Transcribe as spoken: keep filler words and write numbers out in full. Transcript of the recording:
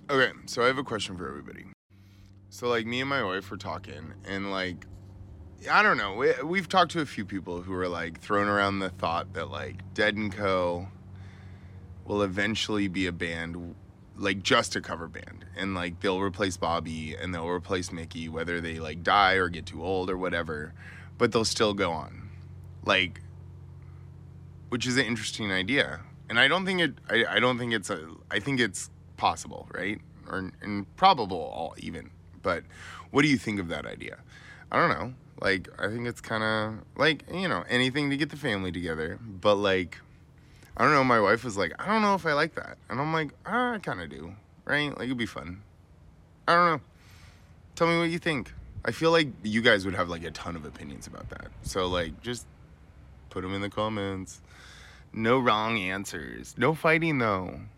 Okay, so I have a question for everybody. So, like, me and my wife were talking, and, like, I don't know. We, we've talked to a few people who are, like, throwing around the thought that, like, Dead and Co. will eventually be a band, like, just a cover band. And, like, they'll replace Bobby and they'll replace Mickey, whether they, like, die or get too old or whatever. But they'll still go on. Like, which is an interesting idea. And I don't think it, I, I don't think it's, a, I think it's possible, right? Or and probable all even. But what do you think of that idea? I don't know. Like, I think it's kind of like, you know, anything to get the family together. But, like, I don't know. My wife was like, I don't know if I like that. And I'm like, ah, I kind of do, right? Like, it'd be fun. I don't know. Tell me what you think. I feel like you guys would have, like, a ton of opinions about that. So, like, just put them in the comments. No wrong answers. No fighting, though.